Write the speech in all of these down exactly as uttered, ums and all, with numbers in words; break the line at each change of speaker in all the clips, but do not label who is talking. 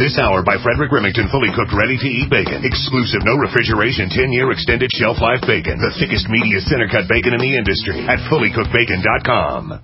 This hour by Frederick Remington, fully cooked, ready-to-eat bacon. Exclusive, no refrigeration, ten-year extended shelf life bacon. The thickest, meatiest, center-cut bacon in the industry at fully cooked bacon dot com.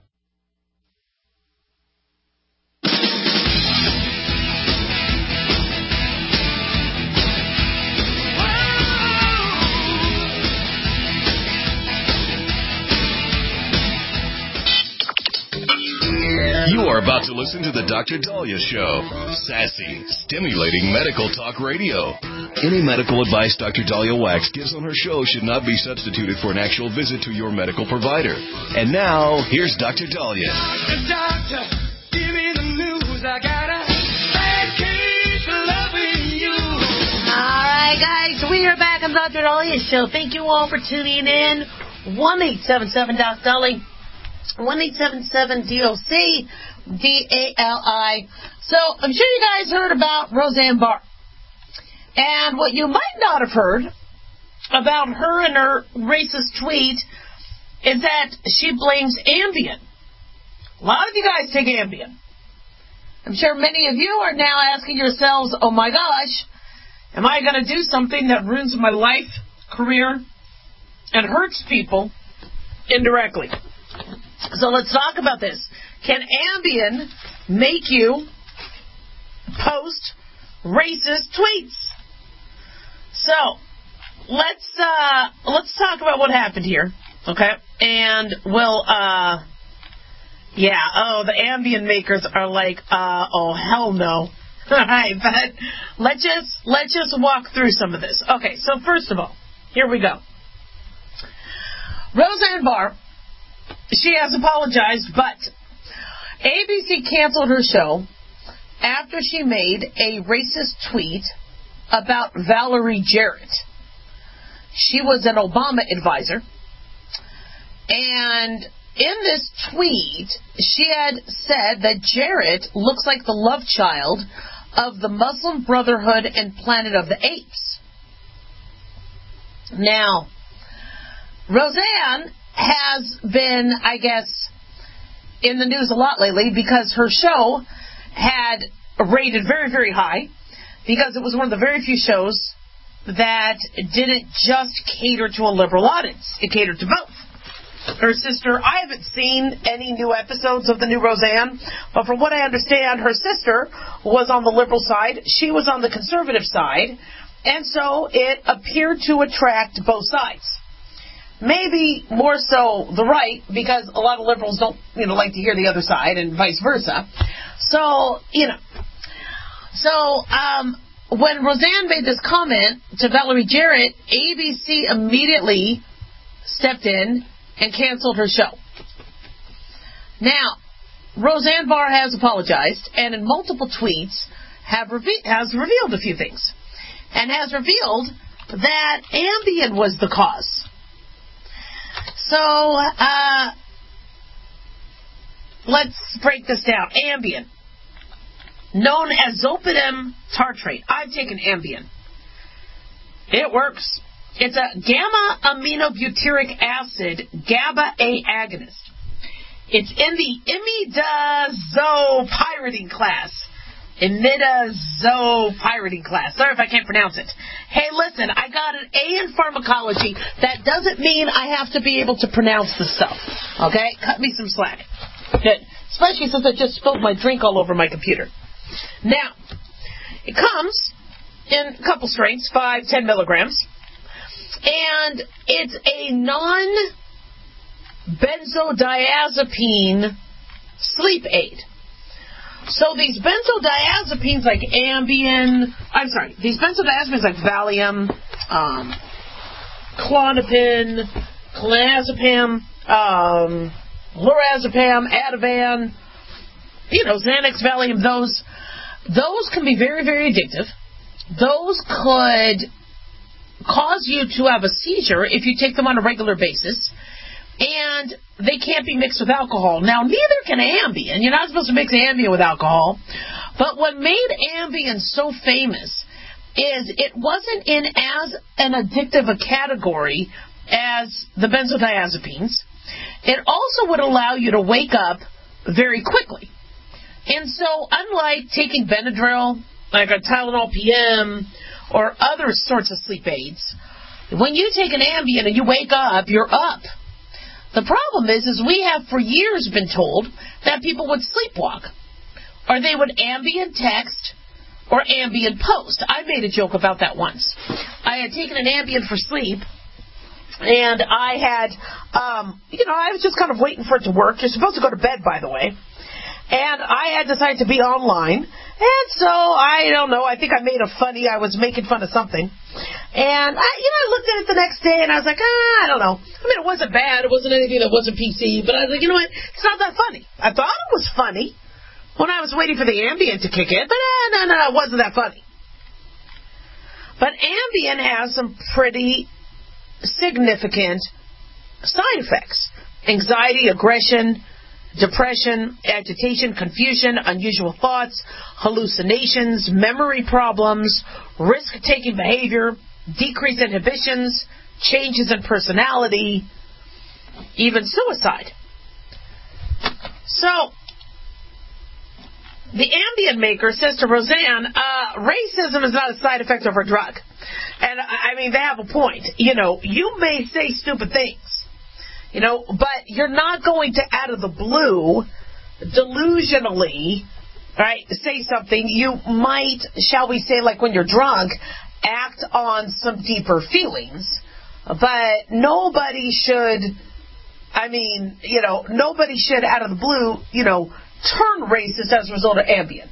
You are about to listen to the Doctor Dahlia Show. Sassy, stimulating medical talk radio. Any medical advice Doctor Dahlia Wax gives on her show should not be substituted for an actual visit to your medical provider. And now, here's Doctor Dahlia.
Doctor, doctor, give me the news. I got a bad case of loving you.
All right, guys, we are back on Doctor Dahlia Show. Thank you all for tuning in. one eight seven seven Doc Dolly. one eight seven seven D O C D A L I. So, I'm sure you guys heard about Roseanne Barr. And what you might not have heard about her and her racist tweet is that she blames Ambien. A lot of you guys take Ambien. I'm sure many of you are now asking yourselves, oh my gosh, am I going to do something that ruins my life, career, and hurts people indirectly? So let's talk about this. Can Ambien make you post racist tweets? So let's uh, let's talk about what happened here, okay? And we'll, uh, yeah. Oh, the Ambien makers are like, uh, oh hell no. All right, but let's just let's just walk through some of this. Okay, so first of all, here we go. Roseanne Barr. She has apologized, but A B C canceled her show after she made a racist tweet about Valerie Jarrett. She was an Obama advisor, and in this tweet, she had said that Jarrett looks like the love child of the Muslim Brotherhood and Planet of the Apes. Now, Roseanne has been, I guess, in the news a lot lately because her show had rated very, very high because it was one of the very few shows that didn't just cater to a liberal audience. It catered to both. Her sister, I haven't seen any new episodes of the new Roseanne, but from what I understand, her sister was on the liberal side, she was on the conservative side, and so it appeared to attract both sides. Maybe more so the right, because a lot of liberals don't, you know, like to hear the other side, and vice versa. So, you know. So, um, when Roseanne made this comment to Valerie Jarrett, A B C immediately stepped in and canceled her show. Now, Roseanne Barr has apologized, and in multiple tweets have reve- has revealed a few things, and has revealed that Ambien was the cause. So, uh, let's break this down. Ambien, known as zolpidem tartrate. I've taken Ambien. It works. It's a gamma-aminobutyric acid GABA-A agonist. It's in the imidazopyridine class. Imidazopyridine class. Sorry if I can't pronounce it. Hey, listen, I got an A in pharmacology. That doesn't mean I have to be able to pronounce the stuff. Okay? Cut me some slack. Good. Especially since I just spilled my drink all over my computer. Now, it comes in a couple strengths, five, ten milligrams. And it's a non-benzodiazepine sleep aid. So these benzodiazepines like Ambien, I'm sorry, these benzodiazepines like Valium, um, Klonopin, clonazepam, um, lorazepam, Ativan, you know, Xanax, Valium, those, those can be very, very addictive. Those could cause you to have a seizure if you take them on a regular basis. And they can't be mixed with alcohol. Now, neither can Ambien. You're not supposed to mix Ambien with alcohol. But what made Ambien so famous is it wasn't in as an addictive a category as the benzodiazepines. It also would allow you to wake up very quickly. And so, unlike taking Benadryl like a Tylenol P M or other sorts of sleep aids, when you take an Ambien and you wake up, you're up. The problem is, is we have for years been told that people would sleepwalk, or they would Ambien text or Ambien post. I made a joke about that once. I had taken an Ambien for sleep, and I had, um, you know, I was just kind of waiting for it to work. You're supposed to go to bed, by the way. And I had decided to be online. And so, I don't know, I think I made a funny, I was making fun of something. And, I, you know, I looked at it the next day, and I was like, ah, I don't know. I mean, it wasn't bad. It wasn't anything that wasn't P C. But I was like, you know what? It's not that funny. I thought it was funny when I was waiting for the Ambien to kick in. But, uh, no, no, no, it wasn't that funny. But Ambien has some pretty significant side effects. Anxiety, aggression, depression, agitation, confusion, unusual thoughts, hallucinations, memory problems, risk-taking behavior, decreased inhibitions, changes in personality, even suicide. So, the Ambien maker says to Roseanne, uh, racism is not a side effect of her drug. And, I mean, they have a point. You know, you may say stupid things, you know, but you're not going to, out of the blue, delusionally, right, say something. You might, shall we say, like when you're drunk, act on some deeper feelings. But nobody should, I mean, you know, nobody should, out of the blue, you know, turn racist as a result of Ambien.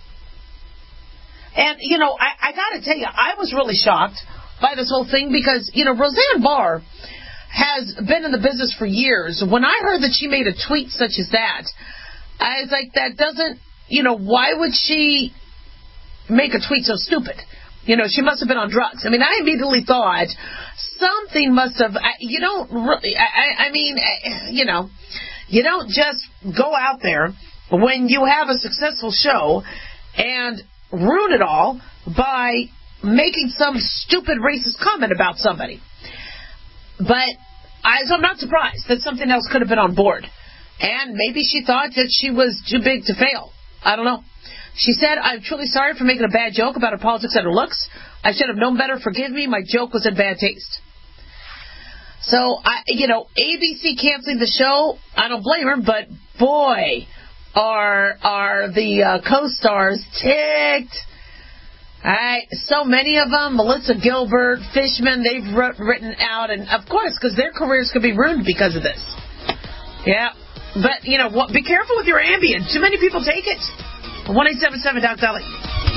And, you know, I, I got to tell you, I was really shocked by this whole thing because, you know, Roseanne Barr has been in the business for years. When I heard that she made a tweet such as that, I was like, that doesn't, you know, why would she make a tweet so stupid? You know, she must have been on drugs. I mean, I immediately thought something must have, you don't really, I, I mean, you know, you don't just go out there when you have a successful show and ruin it all by making some stupid racist comment about somebody. But I, so I'm not surprised that something else could have been on board. And maybe she thought that she was too big to fail. I don't know. She said, I'm truly sorry for making a bad joke about her politics and her looks. I should have known better. Forgive me. My joke was in bad taste. So, I, you know, A B C canceling the show, I don't blame her, but boy, are are the uh, co-stars ticked. All right, so many of them, Melissa Gilbert, Fishman, they've wrote, written out, and of course, because their careers could be ruined because of this. Yeah, but, you know, what, be careful with your Ambien. Too many people take it. one eight seven seven Doc Dolly.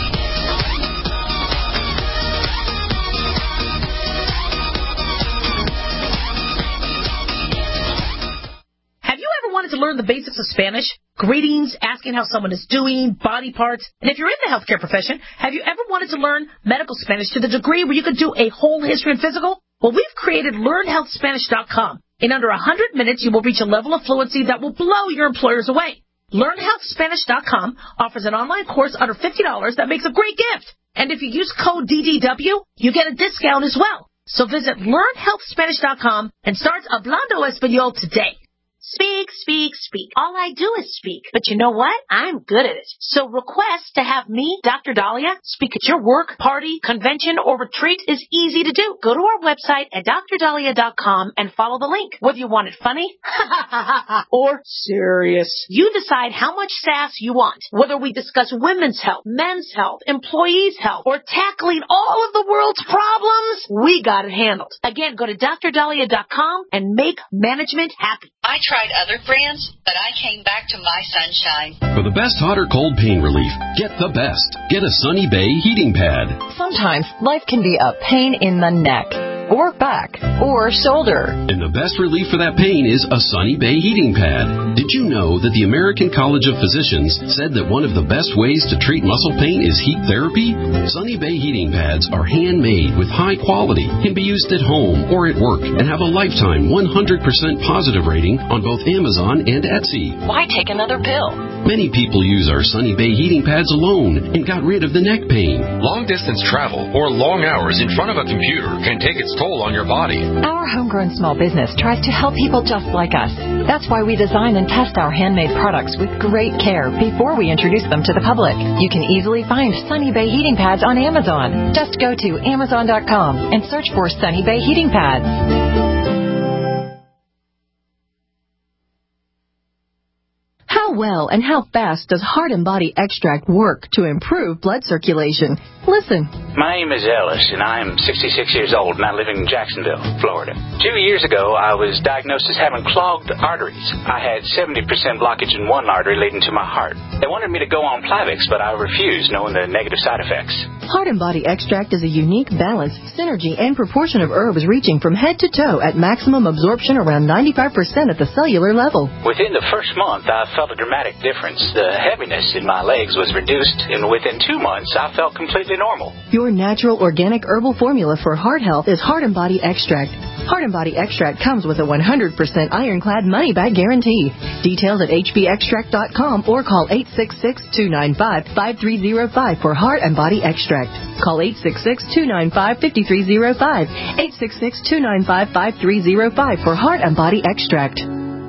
Have you ever wanted to learn the basics of Spanish? Greetings, asking how someone is doing, body parts. And if you're in the healthcare profession, have you ever wanted to learn medical Spanish to the degree where you could do a whole history and physical? Well, we've created learn health spanish dot com. In under one hundred minutes, you will reach a level of fluency that will blow your employers away. learn health spanish dot com offers an online course under fifty dollars that makes a great gift. And if you use code D D W, you get a discount as well. So visit learn health spanish dot com and start Hablando Español today. Speak, speak, speak. All I do is speak. But you know what? I'm good at it. So request to have me, Doctor Dahlia, speak at your work, party, convention, or retreat is easy to do. Go to our website at dr dahlia dot com and follow the link. Whether you want it funny or serious, you decide how much sass you want. Whether we discuss women's health, men's health, employees' health, or tackling all of the world's problems, we got it handled. Again, go to dr dahlia dot com and make management happy.
I tried other brands, but I came back to My Sunshine.
For the best hot or cold pain relief, get the best. Get a Sunny Bay heating pad.
Sometimes life can be a pain in the neck, or back, or shoulder.
And the best relief for that pain is a Sunny Bay heating pad. Did you know that the American College of Physicians said that one of the best ways to treat muscle pain is heat therapy? Sunny Bay heating pads are handmade with high quality, can be used at home or at work, and have a lifetime one hundred percent positive rating on both Amazon and Etsy.
Why take another pill?
Many people use our Sunny Bay heating pads alone and got rid of the neck pain.
Long-distance travel or long hours in front of a computer can take its toll on your body.
Our homegrown small business tries to help people just like us. That's why we design and test our handmade products with great care before we introduce them to the public. You can easily find Sunny Bay heating pads on Amazon. Just go to amazon dot com and search for Sunny Bay heating pads.
How well and how fast does Heart and Body Extract work to improve blood circulation? Listen.
My name is Ellis, and I am sixty-six years old, and I live in Jacksonville, Florida. Two years ago, I was diagnosed as having clogged arteries. I had seventy percent blockage in one artery leading to my heart. They wanted me to go on Plavix, but I refused, knowing the negative side effects.
Heart and Body Extract is a unique balance, synergy, and proportion of herbs reaching from head to toe at maximum absorption around ninety-five percent at the cellular level.
Within the first month, I felt a dramatic difference. The heaviness in my legs was reduced, and within two months, I felt completely normal.
Your natural organic herbal formula for heart health is Heart and Body Extract. Heart and Body Extract comes with a one hundred percent ironclad money-back guarantee. Details at h b extract dot com or call eight six six, two nine five, five three zero five for Heart and Body Extract. Call eight six six, two nine five, five three zero five, eight six six, two nine five, five three zero five for Heart and Body Extract.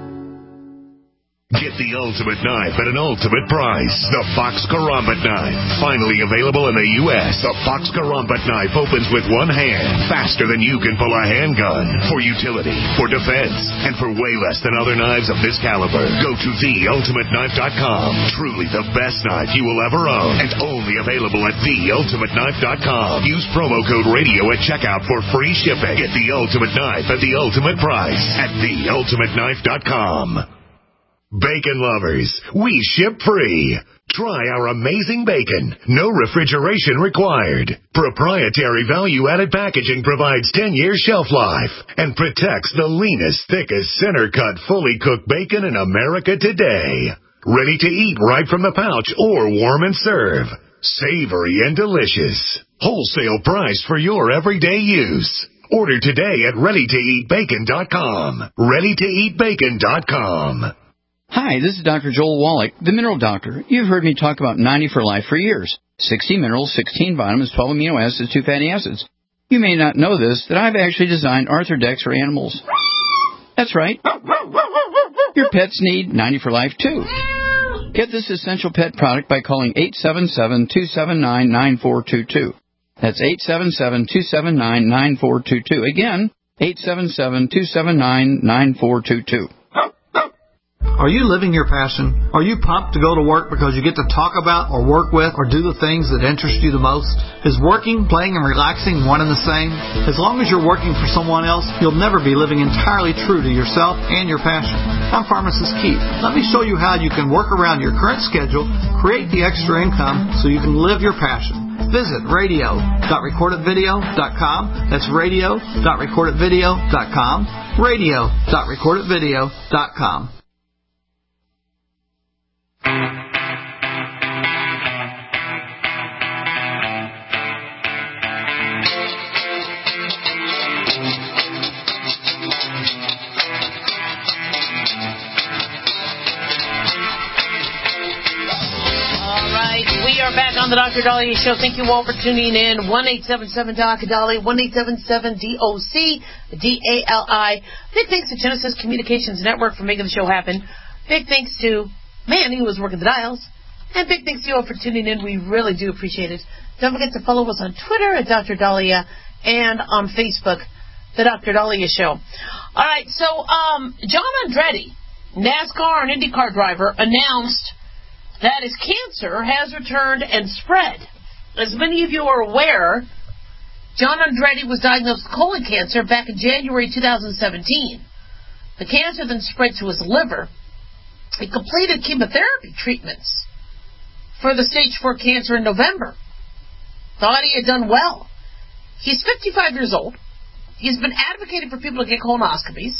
Get the ultimate knife at an ultimate price. The Fox Karambit Knife. Finally available in the U S The Fox Karambit Knife opens with one hand, faster than you can pull a handgun. For utility, for defense, and for way less than other knives of this caliber. Go to the ultimate knife dot com. Truly the best knife you will ever own. And only available at the ultimate knife dot com. Use promo code radio at checkout for free shipping. Get the ultimate knife at the ultimate price at the ultimate knife dot com. Bacon lovers, we ship free. Try our amazing bacon. No refrigeration required. Proprietary value-added packaging provides ten-year shelf life and protects the leanest, thickest, center-cut, fully cooked bacon in America today. Ready to eat right from the pouch or warm and serve. Savory and delicious. Wholesale price for your everyday use. Order today at ready to eat bacon dot com. ready to eat bacon dot com.
Hi, this is Doctor Joel Wallach, the Mineral Doctor. You've heard me talk about ninety for Life for years. sixty minerals, sixteen vitamins, twelve amino acids, two fatty acids. You may not know this, that I've actually designed Arthrodex for animals. That's right. Your pets need ninety for Life, too. Get this essential pet product by calling eight seven seven, two seven nine, nine four two two. That's eight seven seven, two seven nine, nine four two two. Again, eight seven seven, two seven nine, nine four two two.
Are you living your passion? Are you pumped to go to work because you get to talk about or work with or do the things that interest you the most? Is working, playing, and relaxing one and the same? As long as you're working for someone else, you'll never be living entirely true to yourself and your passion. I'm Pharmacist Keith. Let me show you how you can work around your current schedule, create the extra income so you can live your passion. Visit radio dot record it video dot com. That's radio dot record it video dot com. radio dot record it video dot com.
Back on the Doctor Dahlia Show. Thank you all for tuning in. one eight seven seven D O C Dali, one eight seven seven D O C D A L I. Big thanks to Genesis Communications Network for making the show happen. Big thanks to Manny, who was working the dials. And big thanks to you all for tuning in. We really do appreciate it. Don't forget to follow us on Twitter at Doctor Dahlia and on Facebook, the Doctor Dahlia Show. All right, so um, John Andretti, NASCAR and IndyCar driver, announced that his cancer has returned and spread. As many of you are aware, John Andretti was diagnosed with colon cancer back in January two thousand seventeen. The cancer then spread to his liver. He completed chemotherapy treatments for the stage four cancer in November. Thought he had done well. He's fifty-five years old. He's been advocating for people to get colonoscopies.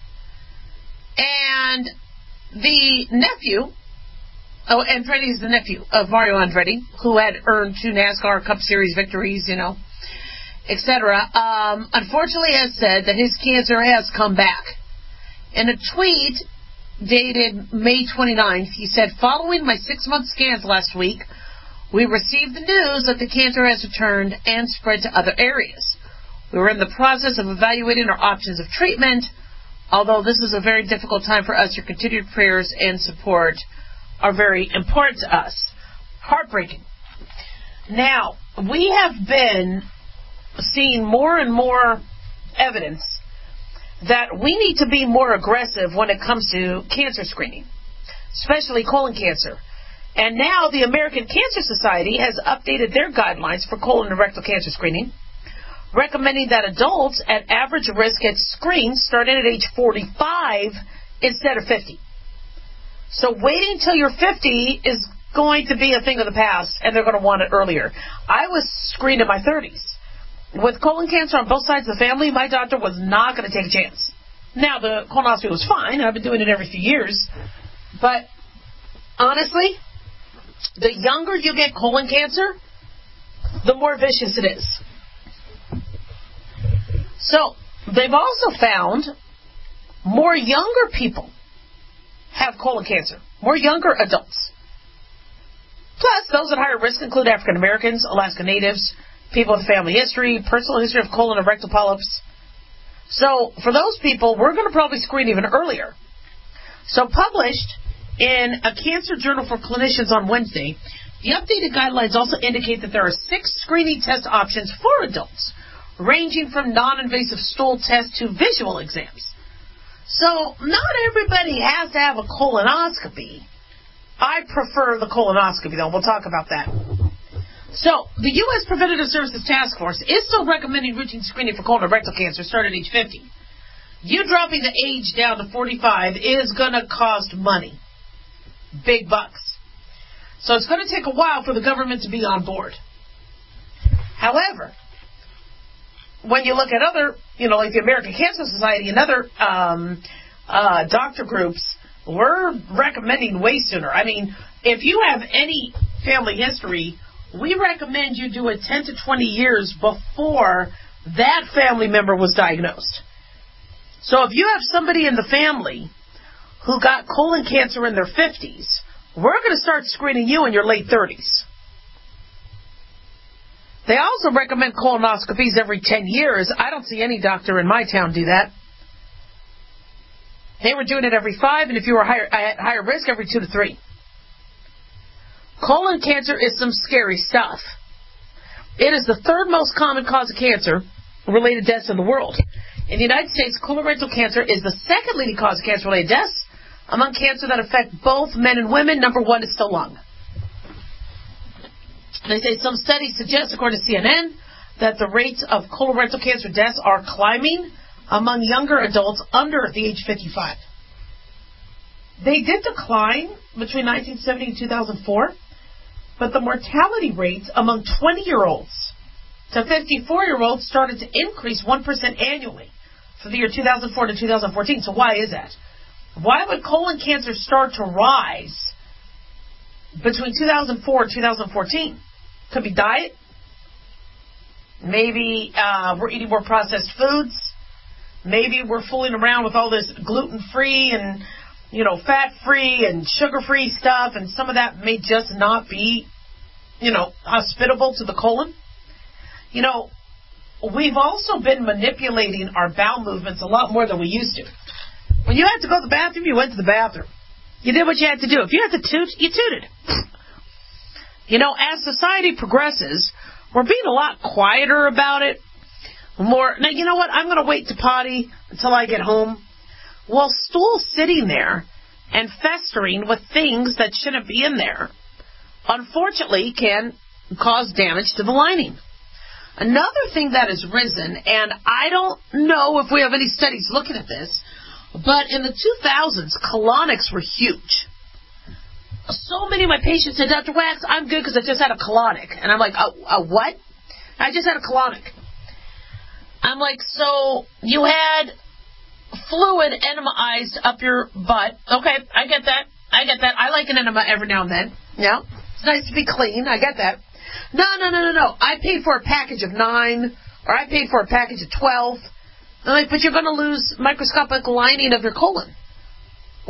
And the nephew, oh, Andretti is the nephew of Mario Andretti, who had earned two NASCAR Cup Series victories, you know, et cetera. Um, unfortunately has said that his cancer has come back. In a tweet dated May twenty-ninth, he said, following my six-month scans last week, we received the news that the cancer has returned and spread to other areas. We were in the process of evaluating our options of treatment. Although this is a very difficult time for us, your continued prayers and support are very important to us. Heartbreaking. Now, we have been seeing more and more evidence that we need to be more aggressive when it comes to cancer screening, especially colon cancer. And now the American Cancer Society has updated their guidelines for colon and rectal cancer screening, recommending that adults at average risk get screened starting at age forty-five instead of fifty. So waiting till you're fifty is going to be a thing of the past, and they're going to want it earlier. I was screened in my thirties. With colon cancer on both sides of the family, my doctor was not going to take a chance. Now, the colonoscopy was fine. I've been doing it every few years. But honestly, the younger you get colon cancer, the more vicious it is. So, they've also found more younger people have colon cancer, more younger adults. Plus, those at higher risk include African Americans, Alaska Natives, people with family history, personal history of colon and rectal polyps. So, for those people, we're going to probably screen even earlier. So, published in a Cancer Journal for Clinicians on Wednesday, the updated guidelines also indicate that there are six screening test options for adults, ranging from non-invasive stool tests to visual exams. So, not everybody has to have a colonoscopy. I prefer the colonoscopy, though. We'll talk about that. So, the U S Preventative Services Task Force is still recommending routine screening for colon and rectal cancer starting at age fifty. You dropping the age down to forty-five is going to cost money. Big bucks. So, it's going to take a while for the government to be on board. However, when you look at other, you know, like the American Cancer Society and other um, uh, doctor groups, we're recommending way sooner. I mean, if you have any family history, we recommend you do it ten to twenty years before that family member was diagnosed. So if you have somebody in the family who got colon cancer in their fifties, we're going to start screening you in your late thirties. They also recommend colonoscopies every ten years. I don't see any doctor in my town do that. They were doing it every five, and if you were higher, at higher risk, every two to three. Colon cancer is some scary stuff. It is the third most common cause of cancer-related deaths in the world. In the United States, colorectal cancer is the second leading cause of cancer-related deaths. Among cancer that affect both men and women, number one is still lung. They say some studies suggest, according to C N N, that the rates of colorectal cancer deaths are climbing among younger adults under the age fifty-five. They did decline between nineteen seventy and two thousand four, but the mortality rates among twenty-year-olds to fifty-four-year-olds started to increase one percent annually for the year two thousand four to two thousand fourteen. So why is that? Why would colon cancer start to rise between two thousand four and two thousand fourteen? Could be diet. Maybe uh, we're eating more processed foods. Maybe we're fooling around with all this gluten-free and, you know, fat-free and sugar-free stuff, and some of that may just not be, you know, hospitable to the colon. You know, we've also been manipulating our bowel movements a lot more than we used to. When you had to go to the bathroom, you went to the bathroom. You did what you had to do. If you had to toot, you tooted. You know, as society progresses, we're being a lot quieter about it. More, now, you know what? I'm going to wait to potty until I get home. Well, stool sitting there and festering with things that shouldn't be in there, unfortunately, can cause damage to the lining. Another thing that has risen, and I don't know if we have any studies looking at this, but in the two thousands, colonics were huge. So many of my patients said, Doctor Wax, I'm good because I just had a colonic. And I'm like, a, a what? I just had a colonic. I'm like, so you had fluid enemized up your butt. Okay, I get that. I get that. I like an enema every now and then. Yeah. It's nice to be clean. I get that. No, no, no, no, no. I paid for a package of nine, or I paid for a package of twelve. I'm like, but you're going to lose microscopic lining of your colon. What?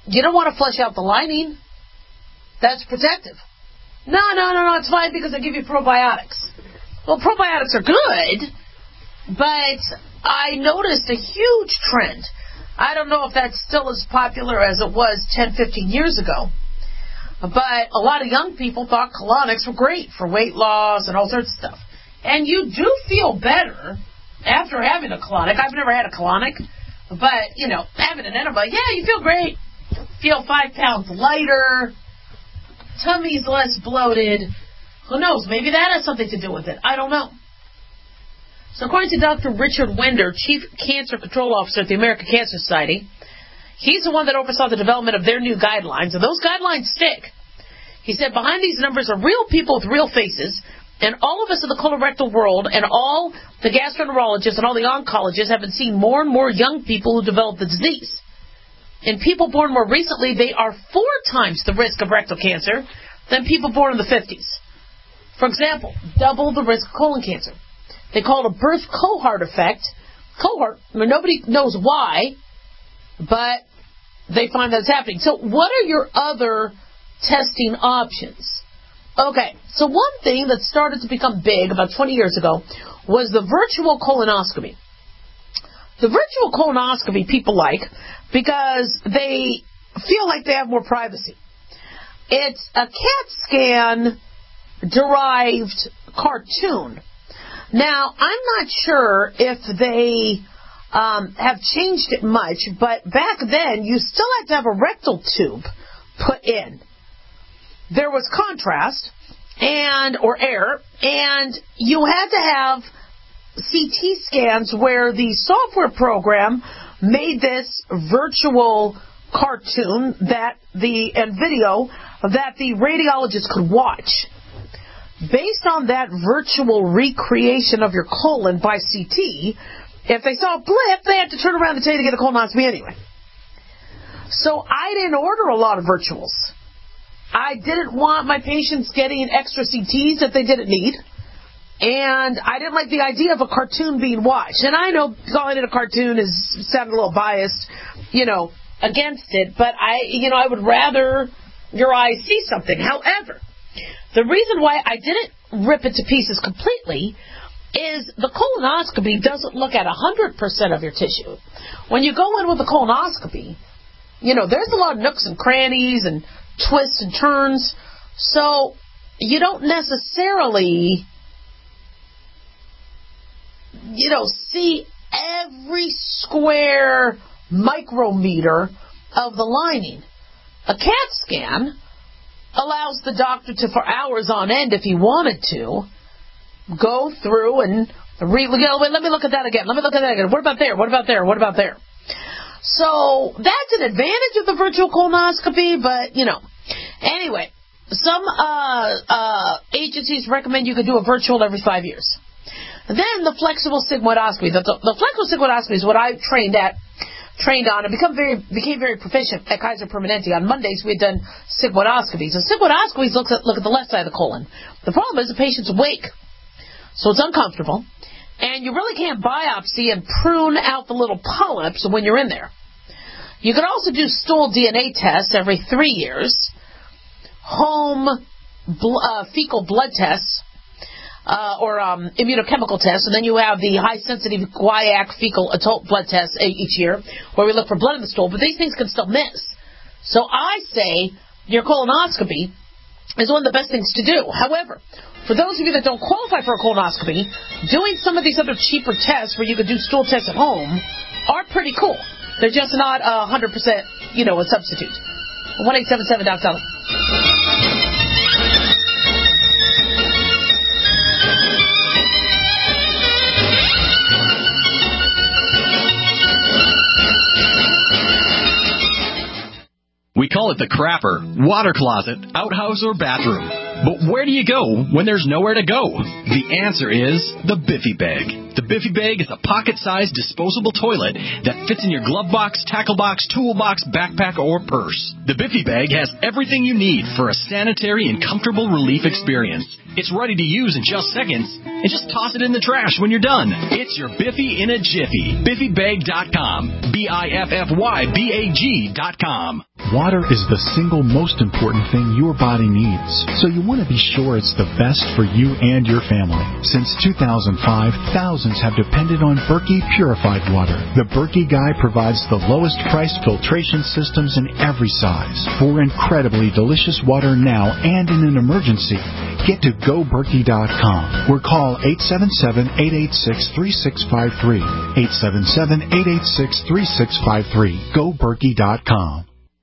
you don't want to flush out the lining. That's protective. No, no, no, no, it's fine because they give you probiotics. Well, probiotics are good, but I noticed a huge trend. I don't know if that's still as popular as it was ten, fifteen years ago, but a lot of young people thought colonics were great for weight loss and all sorts of stuff. And you do feel better after having a colonic. I've never had a colonic, but, you know, having an enema, yeah, you feel great. Feel five pounds lighter. Tummy's less bloated. Who knows? Maybe that has something to do with it. I don't know. So according to Doctor Richard Winder, Chief Cancer Control Officer at the American Cancer Society, he's the one that oversaw the development of their new guidelines, and those guidelines stick. He said, behind these numbers are real people with real faces, and all of us in the colorectal world and all the gastroenterologists and all the oncologists have been seeing more and more young people who develop the disease. In people born more recently, they are four times the risk of rectal cancer than people born in the fifties. For example, double the risk of colon cancer. They call it a birth cohort effect. Cohort, I mean, nobody knows why, but they find that it's happening. So what are your other testing options? Okay, so one thing that started to become big about twenty years ago was the virtual colonoscopy. The virtual colonoscopy people like because they feel like they have more privacy. It's a CAT scan derived cartoon. Now, I'm not sure if they um, have changed it much, but back then you still had to have a rectal tube put in. There was contrast and or air, and you had to have C T scans where the software program made this virtual cartoon that the and video that the radiologist could watch. Based on that virtual recreation of your colon by C T, if they saw a blip, they had to turn around and tell you to get a colonoscopy anyway. So I didn't order a lot of virtuals. I didn't want my patients getting extra C Ts that they didn't need. And I didn't like the idea of a cartoon being watched. And I know calling it a cartoon is sounding a little biased, you know, against it. But I, you know, I would rather your eyes see something. However, the reason why I didn't rip it to pieces completely is the colonoscopy doesn't look at one hundred percent of your tissue. When you go in with a colonoscopy, you know, there's a lot of nooks and crannies and twists and turns. So you don't necessarily, you know, see every square micrometer of the lining. A CAT scan allows the doctor to, for hours on end, if he wanted to, go through and re- go, wait, let me look at that again. Let me look at that again. What about there? What about there? What about there? So that's an advantage of the virtual colonoscopy, but, you know. Anyway, some uh, uh, agencies recommend you could do a virtual every five years. Then the flexible sigmoidoscopy. The, the, the flexible sigmoidoscopy is what I trained at. trained on and become very became very proficient at Kaiser Permanente. On Mondays we had done sigmoidoscopies. And sigmoidoscopies look at look at the left side of the colon. The problem is the patient's awake, so it's uncomfortable, and you really can't biopsy and prune out the little polyps when you're in there. You could also do stool D N A tests every three years, home bl- uh, fecal blood tests, Uh, or um, immunochemical tests, and then you have the high-sensitive guaiac fecal adult blood tests each year, where we look for blood in the stool, but these things can still miss. So I say your colonoscopy is one of the best things to do. However, for those of you that don't qualify for a colonoscopy, doing some of these other cheaper tests where you could do stool tests at home are pretty cool. They're just not a one hundred percent, you know, a substitute. one eight seven seven Doc Dolly.
We call it the crapper, water closet, outhouse, or bathroom. But where do you go when there's nowhere to go? The answer is the Biffy Bag. The Biffy Bag is a pocket-sized disposable toilet that fits in your glove box, tackle box, toolbox, backpack, or purse. The Biffy Bag has everything you need for a sanitary and comfortable relief experience. It's ready to use in just seconds, and just toss it in the trash when you're done. It's your Biffy in a jiffy. Biffy Bag dot com. B I F F Y B A G dot com.
Water is the single most important thing your body needs, so you want to be sure it's the best for you and your family. Since two thousand five, thousands have depended on Berkey purified water. The Berkey Guy provides the lowest priced filtration systems in every size for incredibly delicious water now and in an emergency. Get to go berkey dot com or call eight seven seven, eight eight six, three six five three. eight seven seven, eight eight six, three six five three. go berkey dot com.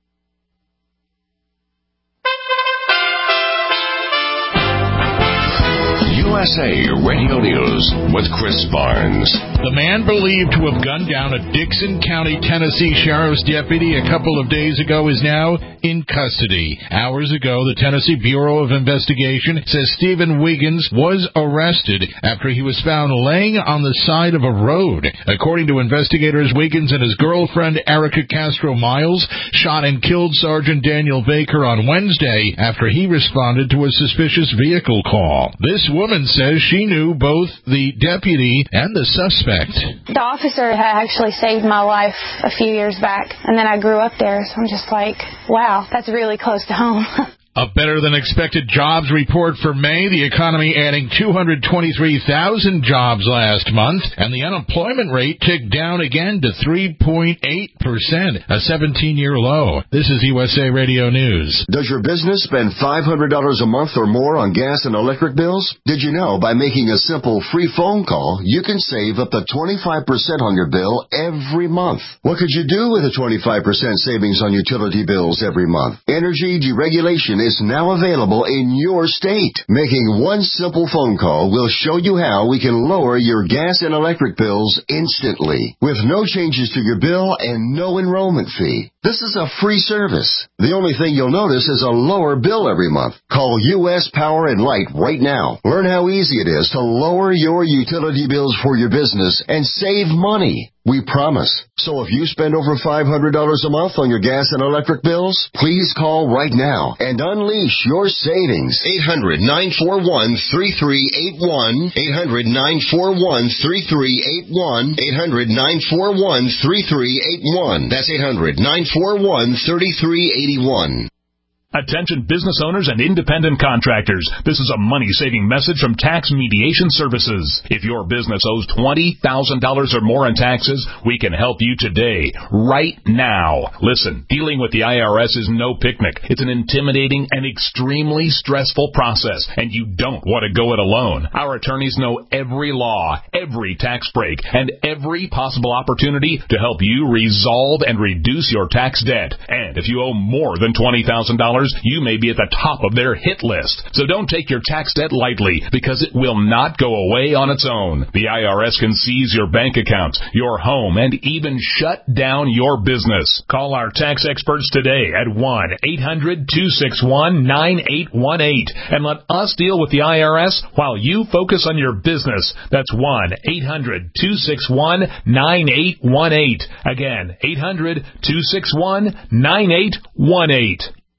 U S A Radio News with Chris Barnes.
The man believed to have gunned down a Dixon County, Tennessee sheriff's deputy a couple of days ago is now in custody. Hours ago, the Tennessee Bureau of Investigation says Stephen Wiggins was arrested after he was found laying on the side of a road. According to investigators, Wiggins and his girlfriend, Erica Castro Miles, shot and killed Sergeant Daniel Baker on Wednesday after he responded to a suspicious vehicle call. This woman says she knew both the deputy and the suspect.
The officer had actually saved my life a few years back, and then I grew up there, so I'm just like, wow, that's really close to home.
A better-than-expected jobs report for May, the economy adding two hundred twenty-three thousand jobs last month, and the unemployment rate ticked down again to three point eight percent, a seventeen-year low. This is U S A Radio News.
Does your business spend five hundred dollars a month or more on gas and electric bills? Did you know by making a simple free phone call, you can save up to twenty-five percent on your bill every month? What could you do with a twenty-five percent savings on utility bills every month? Energy deregulation is now available in your state. Making one simple phone call will show you how we can lower your gas and electric bills instantly with no changes to your bill and no enrollment fee. This is a free service. The only thing you'll notice is a lower bill every month. Call U S Power and Light right now. Learn how easy it is to lower your utility bills for your business and save money. We promise. So if you spend over five hundred dollars a month on your gas and electric bills, please call right now and unleash your savings. eight hundred, nine four one, three three eight one. eight hundred, nine four one, three three eight one. eight hundred, nine four one, three three eight one. That's eight hundred, nine four one, three three eight one.
Attention business owners and independent contractors. This is a money-saving message from Tax Mediation Services. If your business owes twenty thousand dollars or more in taxes, we can help you today, right now. Listen, dealing with the I R S is no picnic. It's an intimidating and extremely stressful process, and you don't want to go it alone. Our attorneys know every law, every tax break, and every possible opportunity to help you resolve and reduce your tax debt. And if you owe more than twenty thousand dollars, you may be at the top of their hit list. So don't take your tax debt lightly, because it will not go away on its own. The I R S can seize your bank accounts, your home, and even shut down your business. Call our tax experts today at one eight hundred, two six one, nine eight one eight and let us deal with the I R S while you focus on your business. That's one eight hundred, two six one, nine eight one eight. Again, eight hundred, two six one, nine eight one eight.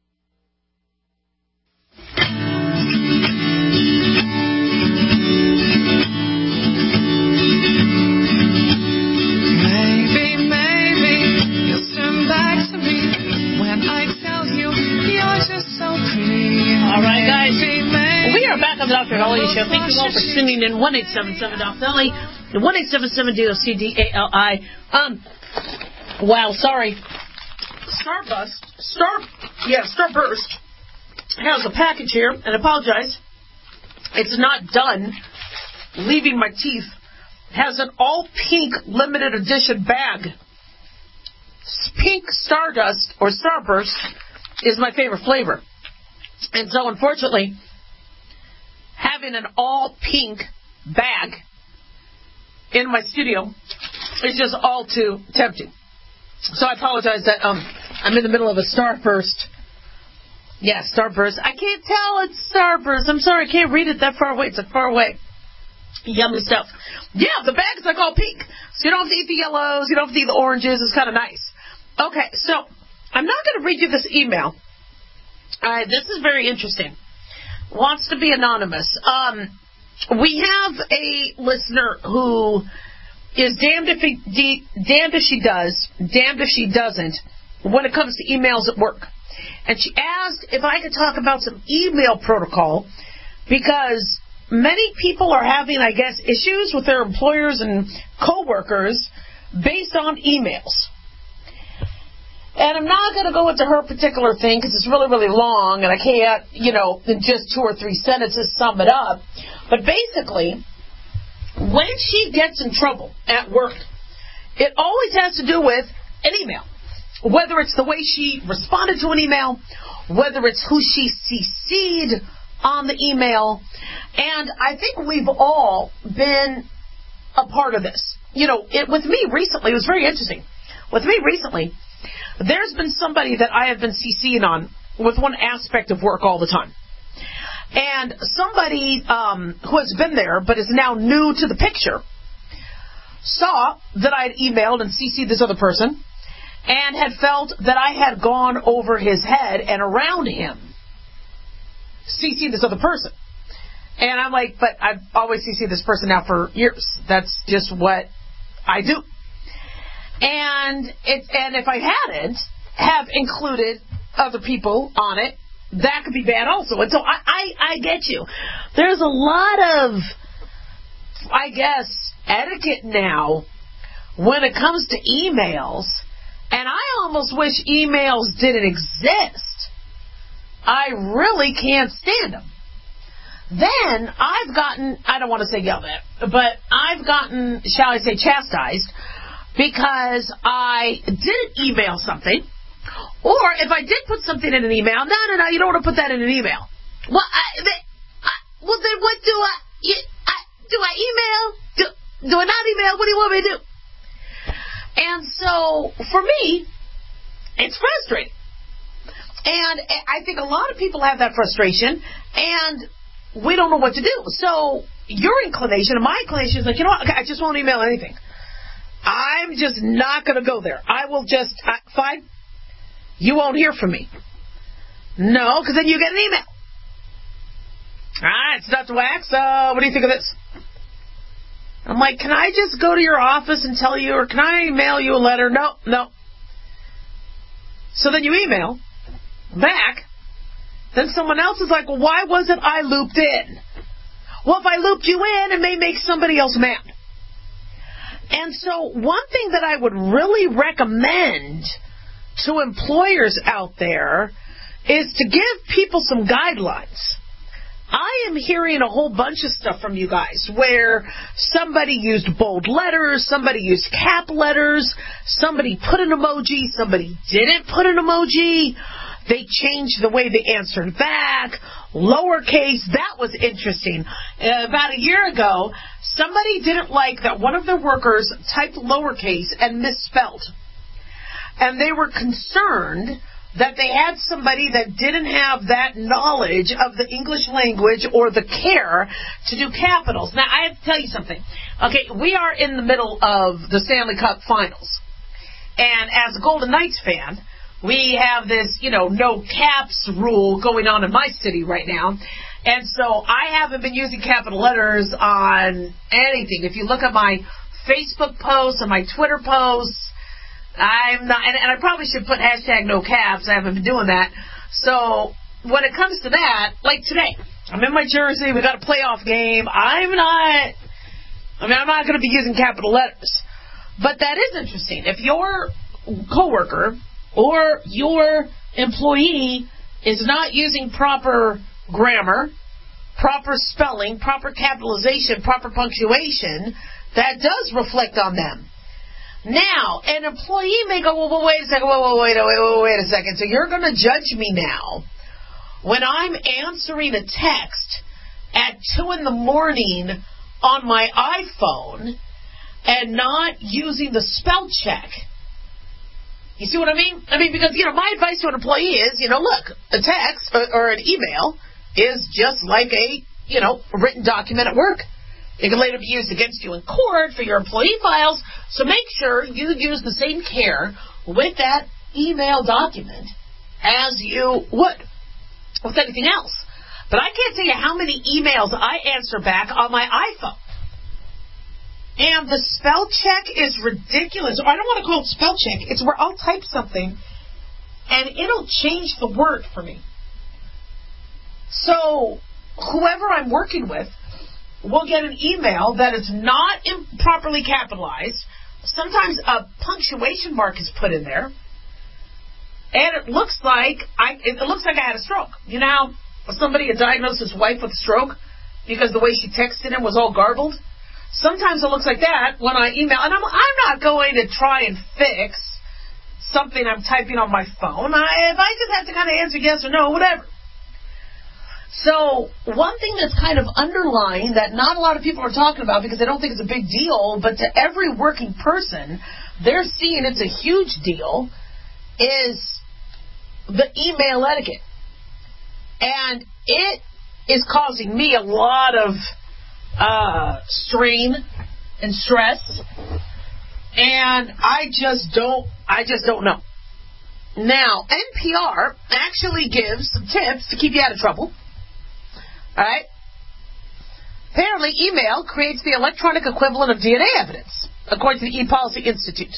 Maybe, maybe you'll turn back to me when I tell you you're just so pretty.
All right, guys. We are back on the Doctor Dolly Show. Thank you all for tuning in. one eight seven seven Doc Dolly. one eight seven seven D O C D A L I. Um, wow, sorry. Starburst. Star, yeah, Starburst has a package here, and I apologize. It's not done leaving my teeth. It has an all-pink limited edition bag. Pink Stardust, or Starburst, is my favorite flavor. And so, unfortunately, having an all-pink bag in my studio is just all too tempting. So I apologize that um, I'm in the middle of a Starburst. Yeah, Starburst. I can't tell it's Starburst. I'm sorry, I can't read it that far away. It's like far away. Yummy stuff. Yeah, the bag's like all pink. So you don't have to eat the yellows. You don't have to eat the oranges. It's kind of nice. Okay, so I'm not going to read you this email. Uh, this is very interesting. Wants to be anonymous. Um, we have a listener who is damned if he, de- damned if she does, damned if she doesn't when it comes to emails at work. And she asked if I could talk about some email protocol because many people are having, I guess, issues with their employers and coworkers based on emails. And I'm not going to go into her particular thing because it's really, really long and I can't, you know, in just two or three sentences sum it up. But basically, when she gets in trouble at work, it always has to do with an email. Whether it's the way she responded to an email, whether it's who she C C'd on the email. And I think we've all been a part of this. You know, it, with me recently, it was very interesting. With me recently, there's been somebody that I have been CCing on with one aspect of work all the time. And somebody um, who has been there but is now new to the picture saw that I had emailed and C C'd this other person and had felt that I had gone over his head and around him, C C'd this other person. And I'm like, but I've always C C'd this person now for years. That's just what I do. And it's and if I hadn't have included other people on it, that could be bad also. And so I, I, I get you. There's a lot of, I guess, etiquette now when it comes to emails. And I almost wish emails didn't exist. I really can't stand them. Then I've gotten, I don't want to say yelled at, but I've gotten, shall I say, chastised because I didn't email something. Or if I did put something in an email, no, no, no, you don't want to put that in an email. Well, I, they, I, well then what do I, you, I, do I email? Do, do I not email? What do you want me to do? And so, for me, it's frustrating. And I think a lot of people have that frustration, and we don't know what to do. So, your inclination and my inclination is like, you know what, okay, I just won't email anything. I'm just not going to go there. I will just, I, fine, you won't hear from me. No, because then you get an email. All right, it's Doctor Wax. Uh, what do you think of this? I'm like, can I just go to your office and tell you, or can I mail you a letter? No, no. So then you email back. Then someone else is like, well, why wasn't I looped in? Well, if I looped you in, it may make somebody else mad. And so one thing that I would really recommend to employers out there is to give people some guidelines. I am hearing a whole bunch of stuff from you guys where somebody used bold letters, somebody used cap letters, somebody put an emoji, somebody didn't put an emoji. They changed the way they answered back. Lowercase, that was interesting. Uh, about a year ago, somebody didn't like that one of their workers typed lowercase and misspelled. And they were concerned that they had somebody that didn't have that knowledge of the English language or the care to do capitals. Now, I have to tell you something. Okay, we are in the middle of the Stanley Cup Finals. And as a Golden Knights fan, we have this, you know, no caps rule going on in my city right now. And so I haven't been using capital letters on anything. If you look at my Facebook posts and my Twitter posts, I'm not, and, and I probably should put hashtag no caps. I haven't been doing that. So when it comes to that, like today, I'm in my jersey. We got a playoff game. I'm not, I mean, I'm not going to be using capital letters. But that is interesting. If your coworker or your employee is not using proper grammar, proper spelling, proper capitalization, proper punctuation, that does reflect on them. Now, an employee may go, well, well wait a second, wait, wait, wait, wait, wait, wait a second. So you're going to judge me now when I'm answering a text at two in the morning on my iPhone and not using the spell check. You see what I mean? I mean, because, you know, my advice to an employee is, you know, look, a text or, or an email is just like a, you know, written document at work. It can later be used against you in court for your employee files, so make sure you use the same care with that email document as you would with anything else. But I can't tell you how many emails I answer back on my iPhone. And the spell check is ridiculous. I don't want to call it spell check. It's where I'll type something and it'll change the word for me. So whoever I'm working with will get an email that is not improperly capitalized. Sometimes a punctuation mark is put in there, and it looks like I it looks like I had a stroke. You know how somebody had diagnosed his wife with a stroke because the way she texted him was all garbled? Sometimes it looks like that when I email, and I'm I'm not going to try and fix something I'm typing on my phone. I if I just have to kind of answer yes or no, whatever. So one thing that's kind of underlying that not a lot of people are talking about because they don't think it's a big deal, but to every working person, they're seeing it's a huge deal, is the email etiquette. And it is causing me a lot of uh, strain and stress, and I just don't, I just don't know. Now, N P R actually gives some tips to keep you out of trouble. All right. Apparently, email creates the electronic equivalent of D N A evidence, according to the ePolicy Institute.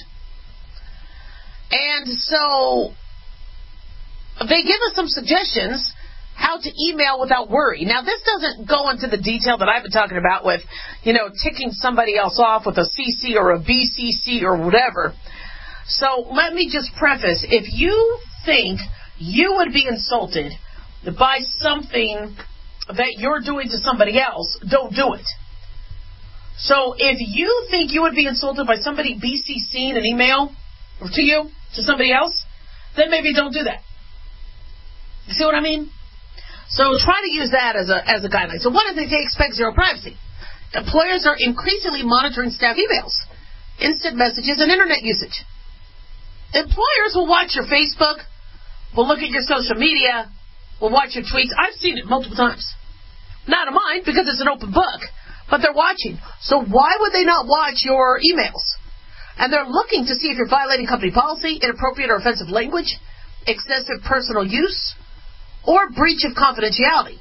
And so they give us some suggestions how to email without worry. Now, this doesn't go into the detail that I've been talking about with, you know, ticking somebody else off with a C C or a B C C or whatever. So let me just preface, if you think you would be insulted by something that you're doing to somebody else, don't do it. So if you think you would be insulted by somebody BCCing an email to you, to somebody else, then maybe don't do that. You see what I mean? So try to use that as a as a guideline. So one of the things, they expect zero privacy. Employers are increasingly monitoring staff emails, instant messages, and internet usage. Employers will watch your Facebook, will look at your social media, will watch your tweets. I've seen it multiple times. Not of mine, because it's an open book, but they're watching. So why would they not watch your emails? And they're looking to see if you're violating company policy, inappropriate or offensive language, excessive personal use, or breach of confidentiality.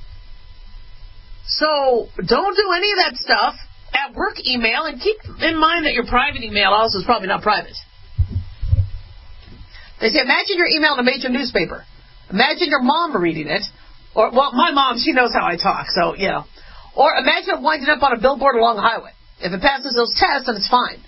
So don't do any of that stuff at work email, and keep in mind that your private email also is probably not private. They say, imagine you're emailing a major newspaper. Imagine your mom reading it. Or, well, my mom, she knows how I talk, so, you know. Or imagine it winding up on a billboard along the highway. If it passes those tests, then it's fine.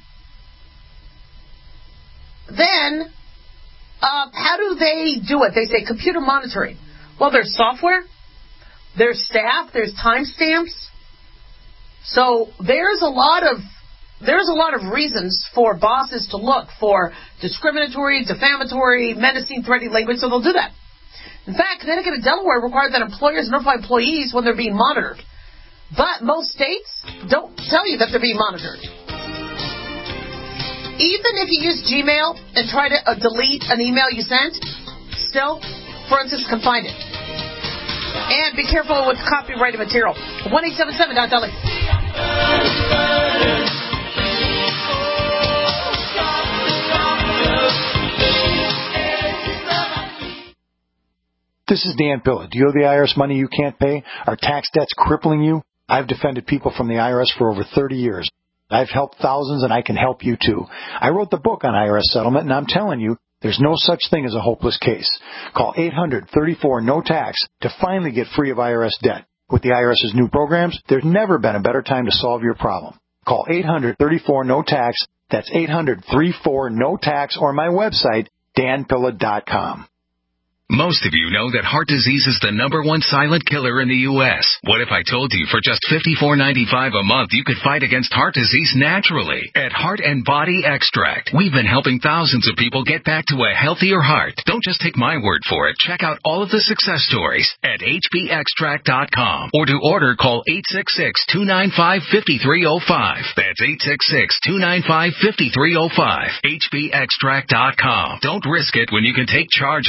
Then, uh, how do they do it? They say computer monitoring. Well, there's software, there's staff, there's timestamps. So there's a lot of there's a lot of reasons for bosses to look for discriminatory, defamatory, menacing, threatening language, so they'll do that. In fact, Connecticut and Delaware require that employers notify employees when they're being monitored. But most states don't tell you that they're being monitored. Even if you use Gmail and try to uh, delete an email you sent, still, forensics can find it. And be careful with copyrighted material. one eight seven seven dot L A.
This is Dan Pilla. Do you owe the I R S money you can't pay? Are tax debts crippling you? I've defended people from the I R S for over thirty years. I've helped thousands, and I can help you too. I wrote the book on I R S settlement, and I'm telling you, there's no such thing as a hopeless case. Call eight hundred thirty-four no tax to finally get free of I R S debt. With the IRS's new programs, there's never been a better time to solve your problem. Call eight hundred thirty-four no tax. That's eight hundred thirty-four no tax, or my website, dan pilla dot com.
Most of you know that heart disease is the number one silent killer in the U S What if I told you for just fifty-four ninety-five a month you could fight against heart disease naturally at Heart and Body Extract? We've been helping thousands of people get back to a healthier heart. Don't just take my word for it. Check out all of the success stories at h b extract dot com, or to order, call eight six six, two nine five, five three zero five. That's eight six six, two nine five, five three zero five. h b extract dot com. Don't risk it when you can take charge of it.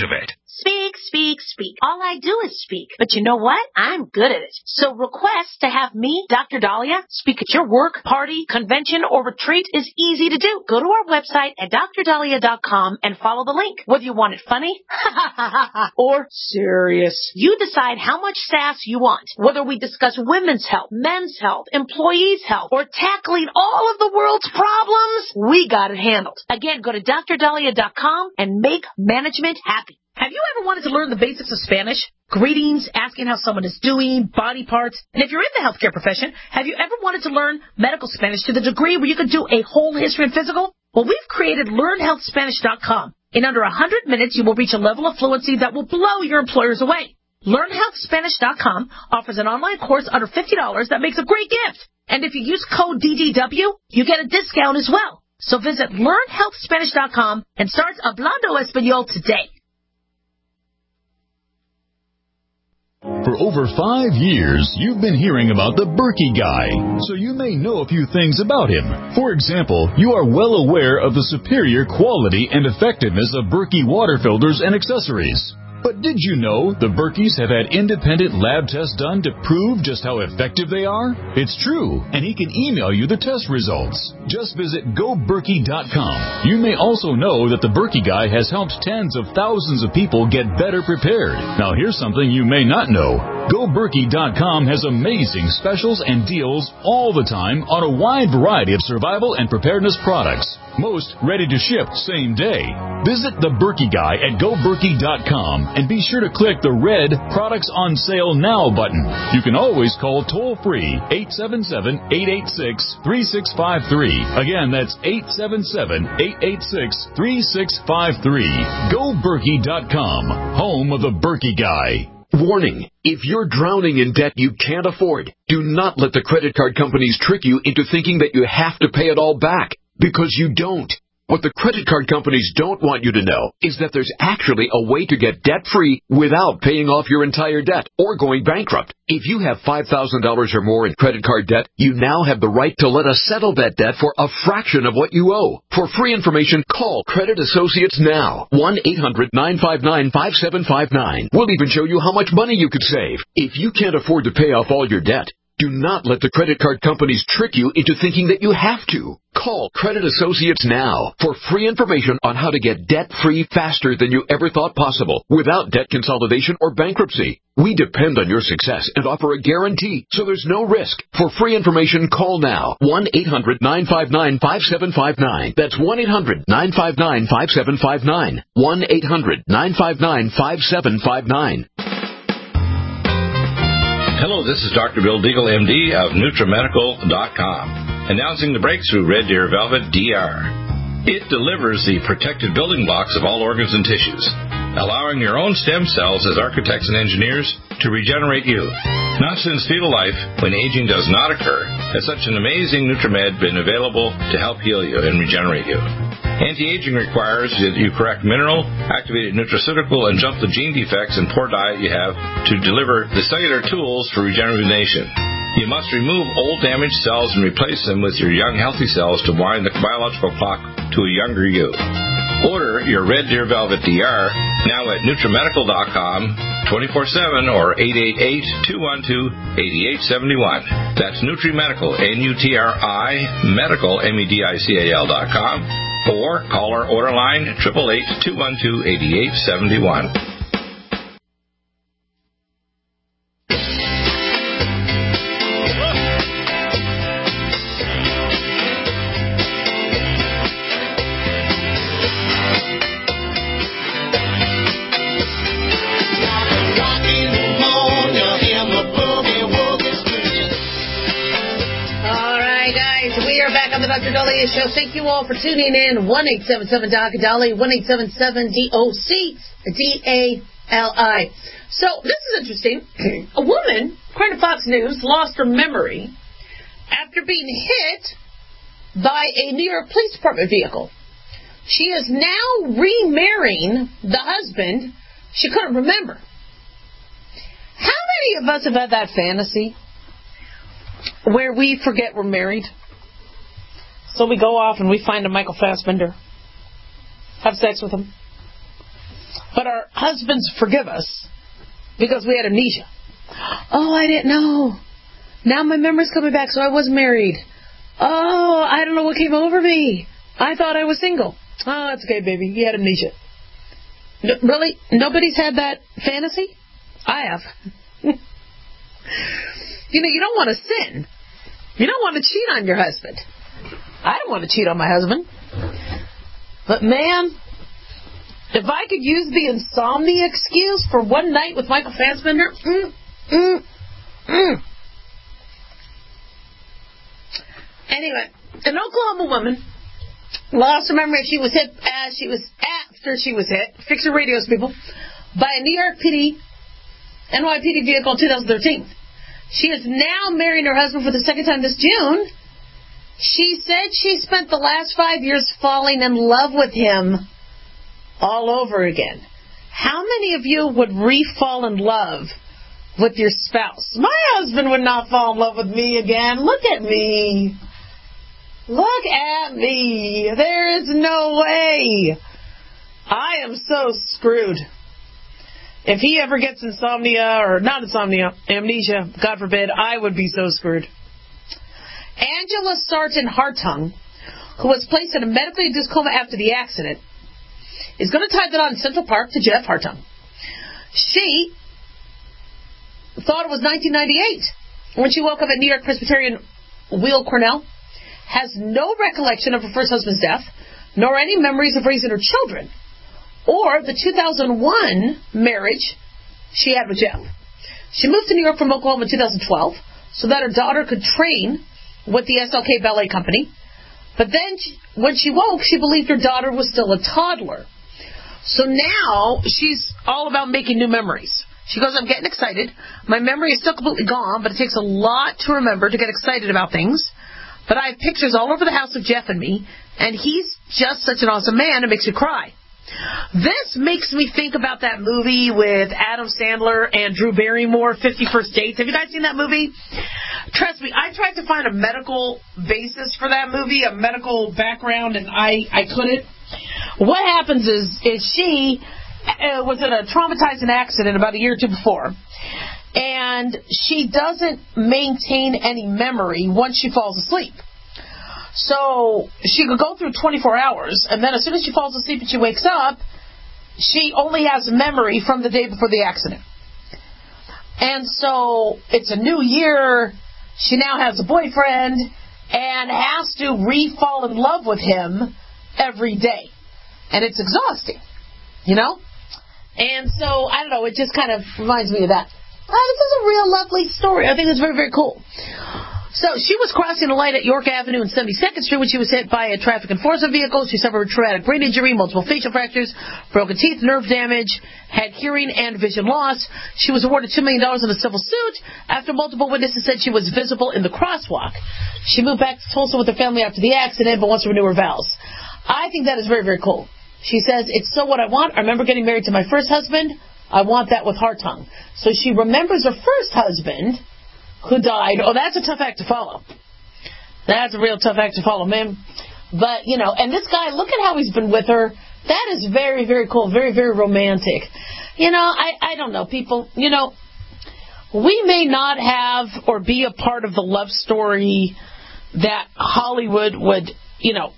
Speak, speak, speak. All I do is speak. But you know what? I'm good at it. So request to have me, Doctor Dahlia, speak at your work, party, convention, or retreat is easy to do. Go to our website at dr dahlia dot com and follow the link. Whether you want it funny or serious, you decide how much sass you want. Whether we discuss women's health, men's health, employees' health, or tackling all of the world's problems, we got it handled. Again, go to dr dahlia dot com and make management happy. Have you ever wanted to learn the basics of Spanish? Greetings, asking how someone is doing, body parts. And if you're in the healthcare profession, have you ever wanted to learn medical Spanish to the degree where you could do a whole history and physical? Well, we've created learn health spanish dot com. In under one hundred minutes, you will reach a level of fluency that will blow your employers away. learn health spanish dot com offers an online course under fifty dollars that makes a great gift. And if you use code D D W, you get a discount as well. So visit learn health spanish dot com and start Hablando Español today.
For over five years, you've been hearing about the Berkey Guy, so you may know a few things about him. For example, you are well aware of the superior quality and effectiveness of Berkey water filters and accessories. But did you know the Berkeys have had independent lab tests done to prove just how effective they are? It's true, and he can email you the test results. Just visit go berkey dot com. You may also know that the Berkey Guy has helped tens of thousands of people get better prepared. Now here's something you may not know. go berkey dot com has amazing specials and deals all the time on a wide variety of survival and preparedness products. Most ready to ship same day. Visit the Berkey Guy at go berkey dot com and be sure to click the red Products on Sale Now button. You can always call toll-free eight seven seven, eight eight six, three six five three. Again, that's eight seven seven, eight eight six, three six five three. go berkey dot com, home of the Berkey Guy.
Warning, if you're drowning in debt you can't afford, do not let the credit card companies trick you into thinking that you have to pay it all back, because you don't. What the credit card companies don't want you to know is that there's actually a way to get debt-free without paying off your entire debt or going bankrupt. If you have five thousand dollars or more in credit card debt, you now have the right to let us settle that debt for a fraction of what you owe. For free information, call Credit Associates now. one eight hundred, nine five nine, five seven five nine. We'll even show you how much money you could save. If you can't afford to pay off all your debt, do not let the credit card companies trick you into thinking that you have to. Call Credit Associates now for free information on how to get debt-free faster than you ever thought possible without debt consolidation or bankruptcy. We depend on your success and offer a guarantee, so there's no risk. For free information, call now. one eight hundred, nine five nine, five seven five nine. That's one eight hundred, nine five nine, five seven five nine. one eight hundred, nine five nine, five seven five nine.
Hello, this is Doctor Bill Deagle, M D of Nutramedical dot com, announcing the breakthrough Red Deer Velvet D R. It delivers the protected building blocks of all organs and tissues, allowing your own stem cells as architects and engineers to regenerate you. Not since fetal life, when aging does not occur, has such an amazing Nutramed been available to help heal you and regenerate you. Anti-aging requires that you correct mineral, activated nutraceutical, and jump the gene defects and poor diet you have to deliver the cellular tools for regeneration. You must remove old damaged cells and replace them with your young healthy cells to wind the biological clock to a younger you. Order your Red Deer Velvet D R now at Nutramedical dot com, twenty-four seven or eight eight eight, two one two, eight eight seven one. That's Nutrimedical, N U T R I, Medical, M E D I C A L dot com, or call our order line, eight eight eight, two one two, eight eight seven one.
Doctor Dahlia Show. Thank you all for tuning in. one eight seven seven D O C Dali, one eight seven seven D O C D A L I. So, this is interesting. A woman, according to Fox News, lost her memory after being hit by a New York Police Department vehicle. She is now remarrying the husband she couldn't remember. How many of us have had that fantasy where we forget we're married? So we go off and we find a Michael Fassbender, have sex with him. but our husbands forgive us because we had amnesia. Oh, I didn't know. Now my memory's coming back, so I was married. Oh, I don't know what came over me. I thought I was single. Oh, that's okay, baby. You had amnesia. No, really? Nobody's had that fantasy? I have. You know, you don't want to sin. You don't want to cheat on your husband. I don't want to cheat on my husband. But, man, if I could use the insomnia excuse for one night with Michael Fassbender, mm, mm, mm. Anyway, an Oklahoma woman lost her memory. She was hit as she was after she was hit. Fix your radios, people. By a New York P D, N Y P D vehicle in two thousand thirteen. She is now marrying her husband for the second time this June. She said she spent the last five years falling in love with him all over again. How many of you would re-fall in love with your spouse? My husband would not fall in love with me again. Look at me. Look at me. There is no way. I am so screwed. If he ever gets insomnia, or not insomnia, amnesia, God forbid, I would be so screwed. Angela Sargent Hartung, who was placed in a medically induced coma after the accident, is going to tie that on Central Park to Jeff Hartung. She thought it was nineteen ninety-eight when she woke up at New York Presbyterian Weill Cornell, has no recollection of her first husband's death, nor any memories of raising her children, or the two thousand one marriage she had with Jeff. She moved to New York from Oklahoma in two thousand twelve so that her daughter could train with the S L K Ballet Company. But then she, when she woke, she believed her daughter was still a toddler. So now she's all about making new memories. She goes, I'm getting excited. My memory is still completely gone, but it takes a lot to remember to get excited about things. But I have pictures all over the house of Jeff and me, and he's just such an awesome man, it makes you cry. This makes me think about that movie with Adam Sandler and Drew Barrymore, fifty-first Dates. Have you guys seen that movie? Trust me, I tried to find a medical basis for that movie, a medical background, and I, I couldn't. What happens is, is she uh, was in a traumatizing accident about a year or two before, and she doesn't maintain any memory once she falls asleep. So she could go through twenty-four hours, and then as soon as she falls asleep and she wakes up, she only has memory from the day before the accident. And so it's a new year. She now has a boyfriend and has to re-fall in love with him every day. And it's exhausting, you know? And so, I don't know, it just kind of reminds me of that. Oh, this is a real lovely story. I think it's very, very cool. So she was crossing a light at York Avenue and seventy-second Street when she was hit by a traffic enforcement vehicle. She suffered a traumatic brain injury, multiple facial fractures, broken teeth, nerve damage, had hearing and vision loss. She was awarded two million dollars in a civil suit after multiple witnesses said she was visible in the crosswalk. She moved back to Tulsa with her family after the accident, but wants to renew her vows. I think that is very, very cool. She says, it's so what I want. I remember getting married to my first husband. I want that with Hartung. So she remembers her first husband who died. Oh, that's a tough act to follow. That's a real tough act to follow, man. But, you know, and this guy, look at how he's been with her. That is very, very cool. Very, very romantic. You know, I, I don't know, people. You know, we may not have or be a part of the love story that Hollywood would, you know,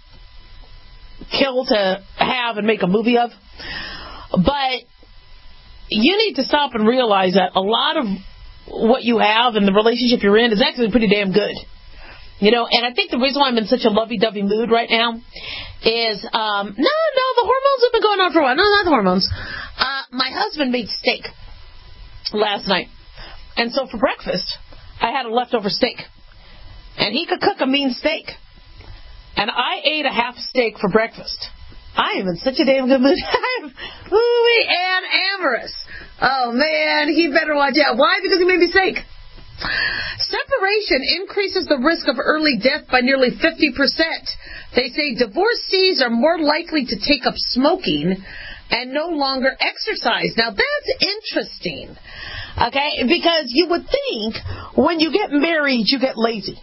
kill to have and make a movie of. But you need to stop and realize that a lot of what you have and the relationship you're in is actually pretty damn good. You know, and I think the reason why I'm in such a lovey-dovey mood right now is, um, no, no, the hormones have been going on for a while. No, not the hormones. Uh, my husband made steak last night. And so for breakfast, I had a leftover steak. And he could cook a mean steak. And I ate a half steak for breakfast. I am in such a damn good mood. I'm ooey and amorous. Oh, man, he better watch out. Why? Because he made me steak. Separation increases the risk of early death by nearly fifty percent. They say divorcees are more likely to take up smoking and no longer exercise. Now, that's interesting, okay, because you would think when you get married, you get lazy.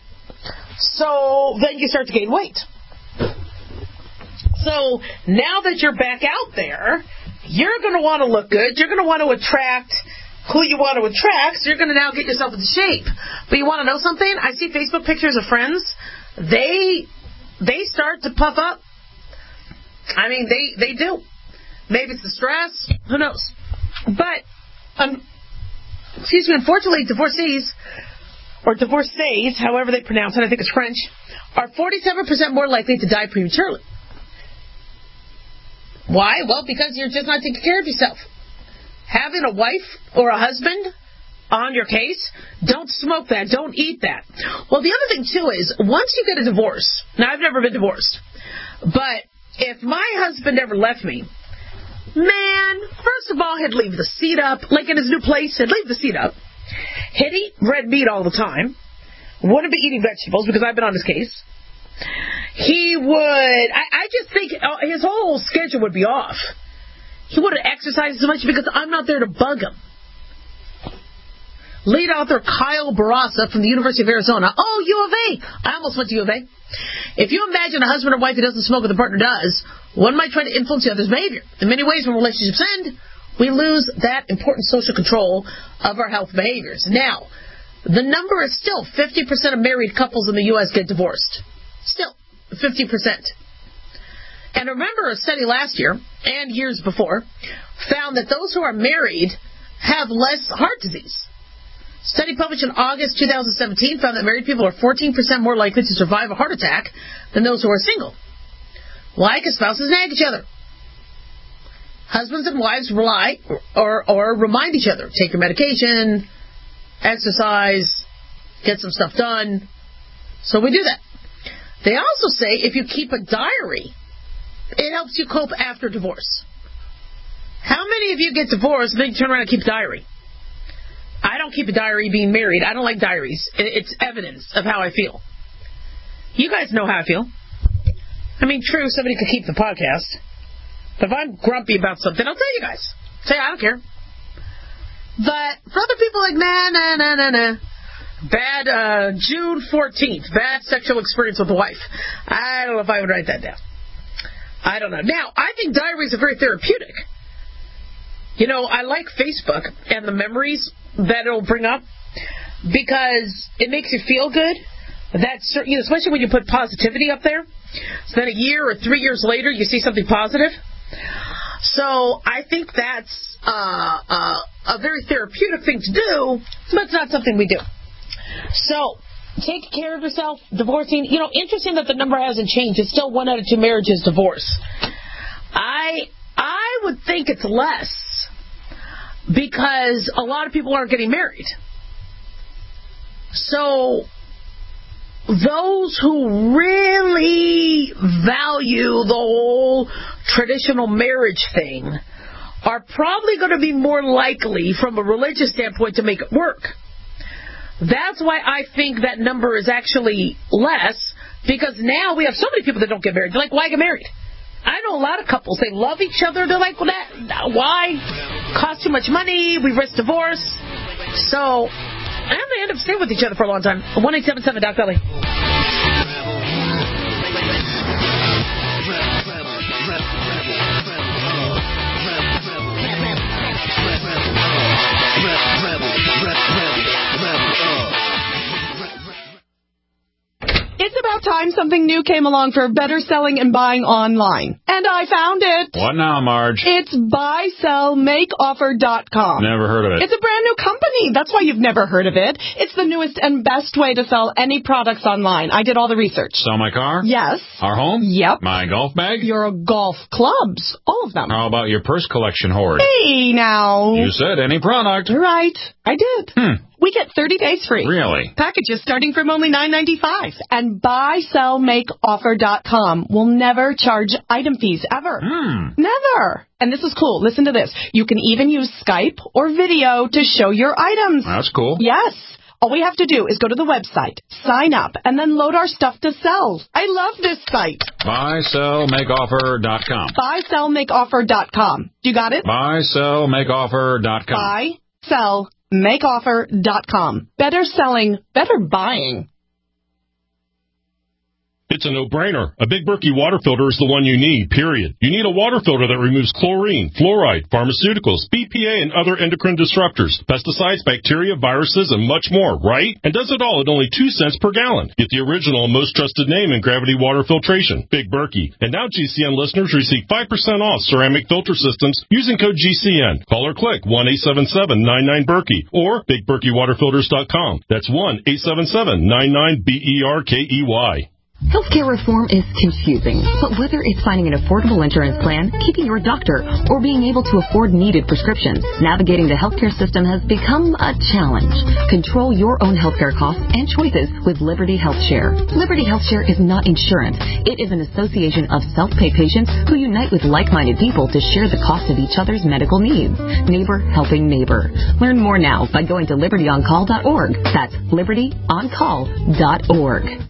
So then you start to gain weight. So now that you're back out there, you're going to want to look good. You're going to want to attract who you want to attract, so you're going to now get yourself into shape. But you want to know something? I see Facebook pictures of friends. They they start to puff up. I mean, they, they do. Maybe it's the stress. Who knows? But, um, excuse me, unfortunately, divorcees, or divorcees, however they pronounce it, I think it's French, are forty-seven percent more likely to die prematurely. Why? Well, because you're just not taking care of yourself. Having a wife or a husband on your case, don't smoke that, don't eat that. Well, the other thing, too, is once you get a divorce, now I've never been divorced, but if my husband ever left me, man, first of all, he'd leave the seat up, like in his new place, he'd leave the seat up. He'd eat red meat all the time, wouldn't be eating vegetables because I've been on his case. He would, I, I just think his whole schedule would be off. He wouldn't exercise as much because I'm not there to bug him. Lead author Kyle Barasa from the University of Arizona. Oh, U of A. I almost went to U of A. If you imagine a husband or wife who doesn't smoke and the partner does, one might try to influence the other's behavior. In many ways, when relationships end, we lose that important social control of our health behaviors. Now, the number is still fifty percent of married couples in the U S get divorced. Still, fifty percent. And remember, a study last year and years before found that those who are married have less heart disease. Study published in August twenty seventeen found that married people are fourteen percent more likely to survive a heart attack than those who are single. Why? Because spouses nag each other. Husbands and wives rely or, or remind each other. Take your medication, exercise, get some stuff done. So we do that. They also say if you keep a diary, it helps you cope after divorce. How many of you get divorced and then you turn around and keep a diary? I don't keep a diary being married. I don't like diaries. It's evidence of how I feel. You guys know how I feel. I mean, true, somebody could keep the podcast. But if I'm grumpy about something, I'll tell you guys. Say, I don't care. But for other people, like, nah, nah, nah, nah, nah. Bad, uh, June fourteenth, bad sexual experience with the wife. I don't know if I would write that down. I don't know. Now, I think diaries are very therapeutic. You know, I like Facebook and the memories that it'll bring up because it makes you feel good. That's, you know, especially when you put positivity up there. So then a year or three years later, you see something positive. So I think that's uh, uh, a very therapeutic thing to do, but it's not something we do. So take care of yourself. Divorcing, you know, interesting that the number hasn't changed. It's still one out of two marriages divorce. I I would think it's less because a lot of people aren't getting married. So those who really value the whole traditional marriage thing are probably going to be more likely from a religious standpoint to make it work. That's why I think that number is actually less, because now we have so many people that don't get married. They're like, why get married? I know a lot of couples, they love each other. They're like, well, that, why? Costs too much money. We risk divorce. So, and they end up staying with each other for a long time. one eight seven seven Doc Belly.
It's about time something new came along for better selling and buying online. And I found it.
What now, Marge?
It's buy sell make offer dot com.
Never heard of it.
It's a brand new company. That's why you've never heard of it. It's the newest and best way to sell any products online. I did all the research.
Sell my car?
Yes.
Our home?
Yep.
My golf bag?
Your golf clubs. All of them.
How about your purse collection hoard?
Hey, now.
You said any product.
Right. I did.
Hmm.
We get thirty days free.
Really?
Packages starting from only nine ninety-five. And buy sell make offer dot com will never charge item fees ever.
Hmm.
Never. And this is cool. Listen to this. You can even use Skype or video to show your items.
That's cool.
Yes. All we have to do is go to the website, sign up, and then load our stuff to sell. I love this site.
buy sell make offer dot com.
buy sell make offer dot com. You got it?
buy sell make offer dot com.
buy sell make offer dot com. Better selling, better buying.
It's
It's a no-brainer. A Big Berkey water filter is the one you need, period. You need a water filter that removes chlorine, fluoride, pharmaceuticals, B P A, and other endocrine disruptors, pesticides, bacteria, viruses, and much more, right? And does it all at only two cents per gallon. Get the original and most trusted name in gravity water filtration, Big Berkey. And now G C N listeners receive five percent off ceramic filter systems using code G C N. Call or click one eight seven seven nine nine Berkey or big berkey water filters dot com. That's one eight seven seven nine nine B E R K E Y.
Healthcare reform is confusing, but whether it's finding an affordable insurance plan, keeping your doctor, or being able to afford needed prescriptions, navigating the healthcare system has become a challenge. Control your own healthcare costs and choices with Liberty HealthShare. Liberty HealthShare is not insurance. It is an association of self-pay patients who unite with like-minded people to share the cost of each other's medical needs. Neighbor helping neighbor. Learn more now by going to liberty on call dot org. That's liberty on call dot org.